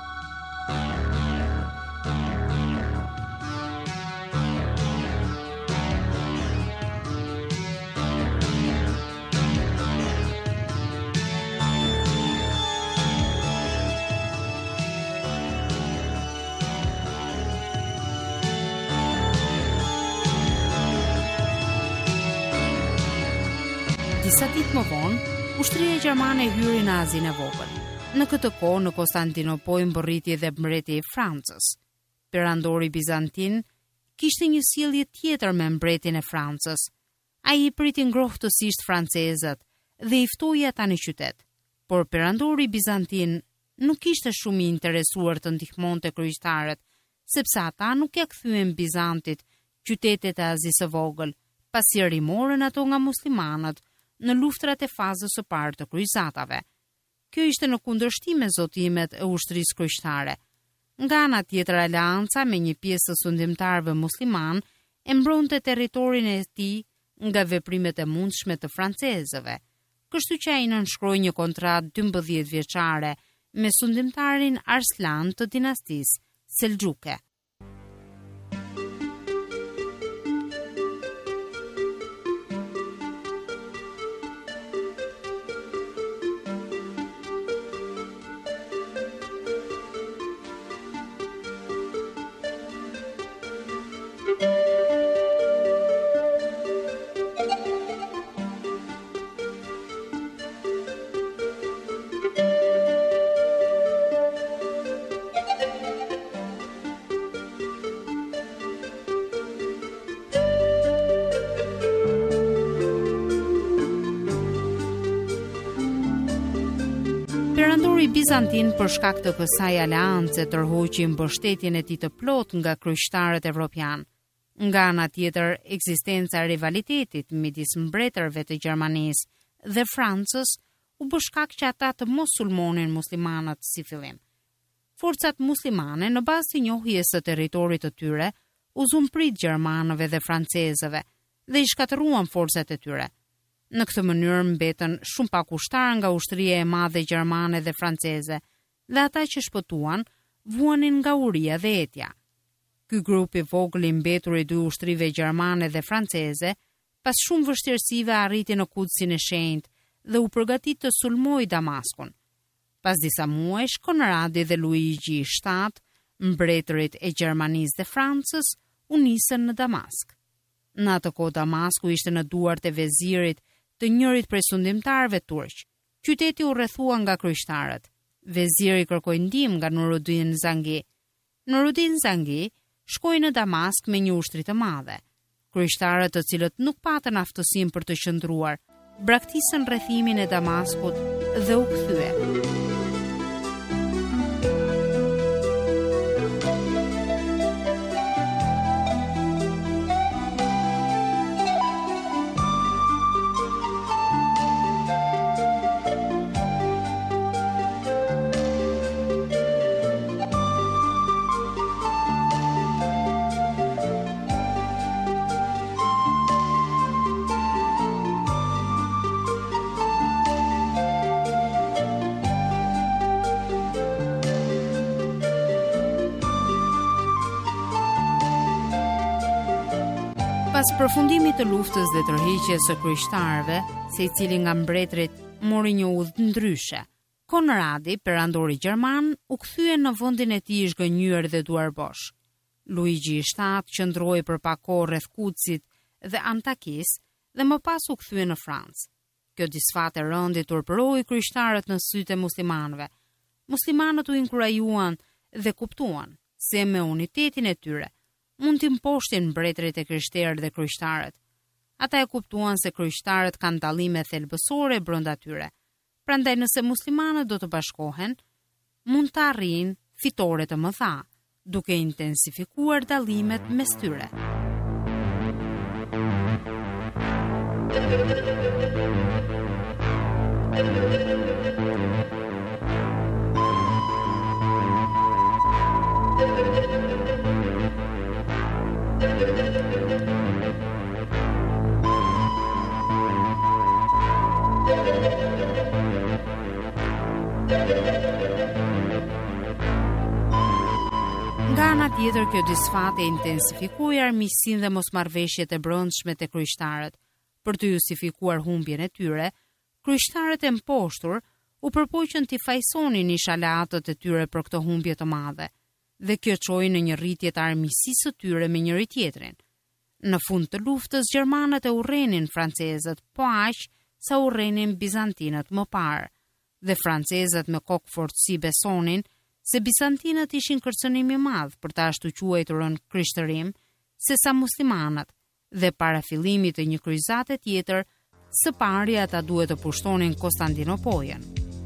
S5: Disa ditë më vonë, ushtria gjermane hyri në Azinë e Vogël. Në këtë kohë në Konstantinopol mbërriti edhe mbreti i Francës. Perandori bizantin kishte një sjellje tjetër me mbretin e Francës. Ai i priti ngrohtësisht francezët dhe i ftoi ata në qytet. Por perandori bizantin nuk ishte shumë i interesuar të ndihmonte kryqëtarët, sepse ata nuk ja kthyen Bizantit qytetet e Azisë së Vogël, pasi rimorën ato nga muslimanët në luftrat e fazës së parë të kryqëzatave. Kjo ishte në kundërshtim me zotimet e ushtrisë kryqëtare. Nga ana tjetër, aleanca me një pjesë të sundimtarëve musliman e mbronte territorin e tij nga veprimet e mundshme të francezëve. Kështu që ai nënshkroi një kontratë dymbëdhjetë vjeçare me sundimtarin Arslan të dinastisë Selxhuke. Perandori bizantin për shkak të kësaj aleance tërhoqi mbështetjen e tij të plot nga kryqëtarët evropian. Nga ana tjetër, ekzistenca e rivalitetit midis mbretërve të Gjermanisë dhe Francës u bë shkak që ata të mos sulmonin muslimanët si fillim. Forcat muslimane, në bazë të njohjes së territorit të tyre, u zumprit gjermanëve dhe francezëve dhe i shkatëruan forcat e tyre. Në këtë mënyrë mbetën shumë pak ushtar nga ushtria e madhe gjermane dhe franceze, dhe ata që shpëtuan vuanin nga uria dhe etja. Ky grup i vogël i mbetur i dy ushtrive gjermane dhe franceze, pas shumë vështirësive arriti në Kudsin e Shenjtë dhe u përgatit të sulmojë Damaskun. Pas disa muajsh, Konradi dhe Luigi i shtatë, mbretërit e Gjermanisë dhe Francës, u nisën në Damask. Në atë kohë Damasku ishte në duart e vezirit të njërit prej sundimtarëve turq. Qyteti u rrethua nga kryeqtarët. Veziri kërkoi ndihmë nga Nuruddin Zangi. Nuruddin Zangi shkoi në Damask me një ushtri të madhe. Kryeqtarët, të cilët nuk patën aftësinë për të qëndruar, braktisën rrethimin e Damaskut dhe u kthye. Pas përfundimit të luftës dhe tërheqjes së kryeqtarëve, secili nga mbretërit mori një udhë ndryshe. Konradi, perandori gjerman, u kthye në vendin e tij i zhgënjur dhe duarbosh. Luigi i shtatë qëndroi për pak kohë rreth Kutsit dhe Antakis dhe më pas u kthye në Francë. Kjo disfat e rëndë turpëroi kryeqtarët në sytë e muslimanëve. Muslimanët u inkurajuan dhe kuptuan se me unitetin e tyre mund të mposhtin mbretërit e krishterë dhe kryeqtarët. Ata e kuptuan se kryeqtarët kanë dallime thelbësore brenda tyre. Prandaj nëse muslimanët do të bashkohen, mund të arrijnë fitore të mëdha, duke intensifikuar dallimet mes tyre. Nga ana tjetër, kjo disfat e intensifikoi armiqsinë dhe mosmarrveshjet e brendshme të kryeqtarët. Për të justifikuar humbjen e tyre, kryeqtarët e mposhtur u përpoqën të fajsonin ishalaatët e tyre për këtë humbje të madhe, dhe kjo çoi në një rritje të armiqësisë së tyre me njëri tjetrin. Në fund të luftës, gjermanët e urrenin francezët, po aq sa urrenin bizantinët më parë, dhe francezët me kokë fortësi besonin se bizantinët ishin kërcënim i madh për ta ashtu quajturën krishtërim, sesa muslimanët, dhe para fillimit të një kryqëzate tjetër, së pari ata duhet të pushtonin Konstantinopoljën.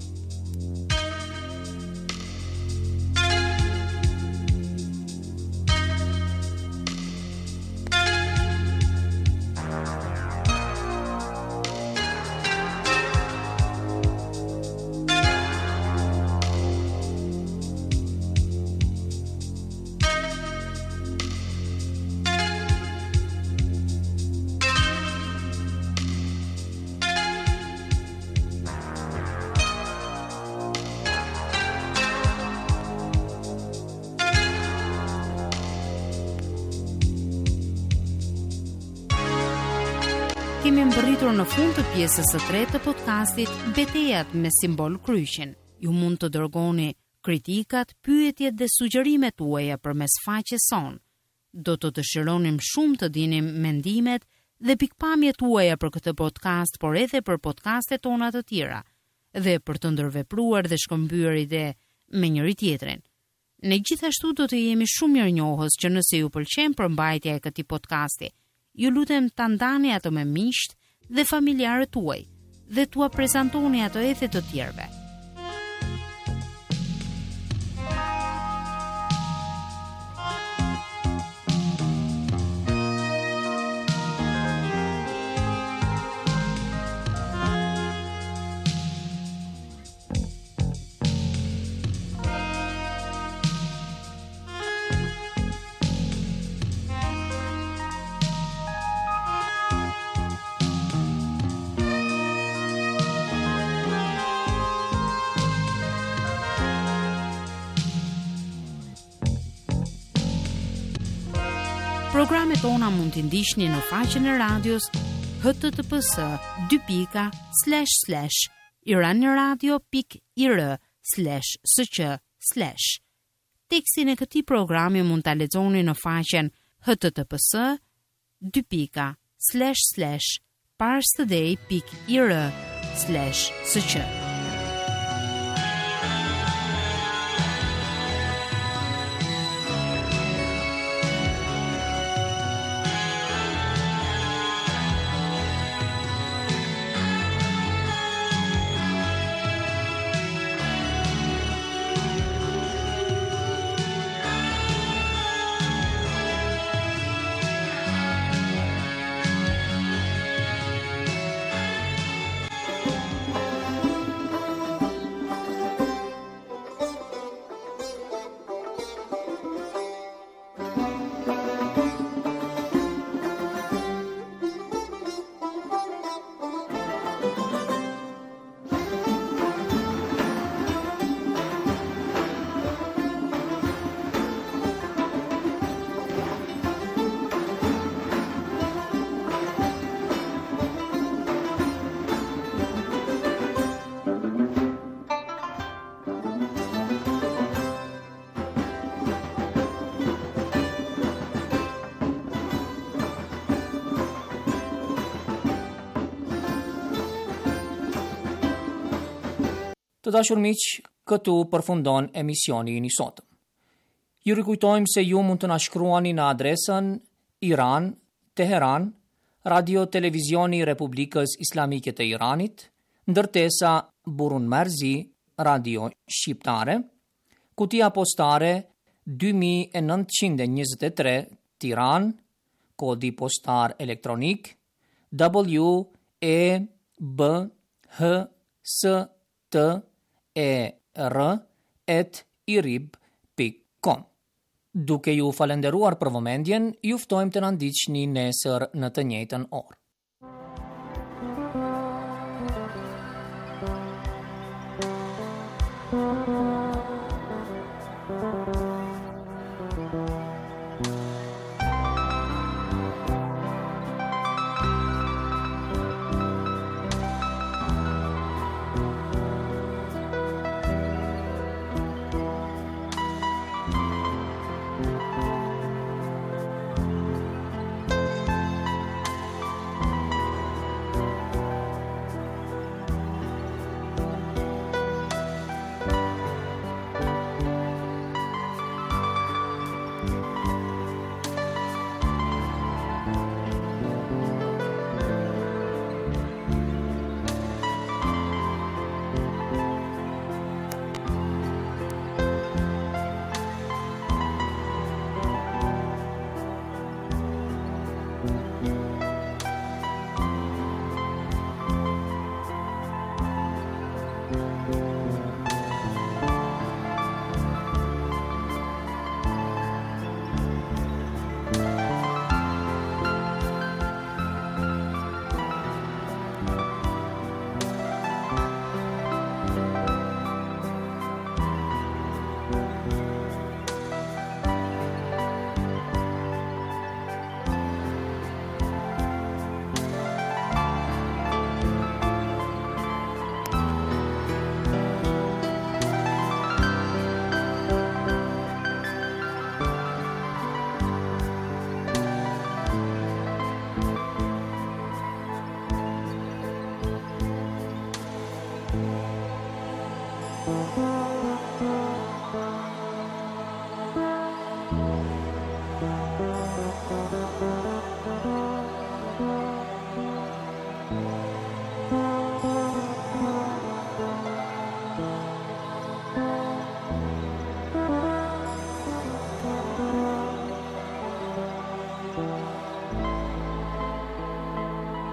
S5: Kemi mbërritur në fund të pjesës së tretë të podcastit Betejat me simbol kryqin. Ju mund të dërgoni kritikat, pyetjet dhe sugjerimet tuaja përmes faqes son. Do të dëshironim shumë të dinim mendimet dhe pikpamjet tuaja për këtë podcast, por edhe për podcastet tona të tjera, dhe për të ndërvepruar dhe shkëmbyer ide me njëri tjetrin. Ne gjithashtu do të jemi shumë mirënjohës që nëse ju pëlqen përmbajtja e këtij podcasti, ju lutem ta ndani ato me miqt dhe familjarët tuaj dhe t'ua prezantoni ato edhe të tjerëve. Programet tona mund t'i ndiqni në faqen e radios h t t p s dy pika slash slash iraniradio pik i r slash sq slash. Tekstin e këtij programi mund ta lexoni në faqen https dy pika slash slash parstoday.ir slash sq.
S1: Të dashur miq, këtu përfundon emisioni i sotëm. Ju rikujtojmë se ju mund të na shkruani në adresën Iran, Teheran, Radio Televizioni i Republikës Islamike të Iranit, ndërtesa Burun Marzi, Radio Shqiptare, kutia postare dy mijë e nëntëqind e njëzet e tre, Tiranë, kodi postar elektronik W E B H S T E R at irib pikë com. Duke ju falenderuar për vëmendjen, ju ftojmë të na ndiqni nesër në të njëjtën orë.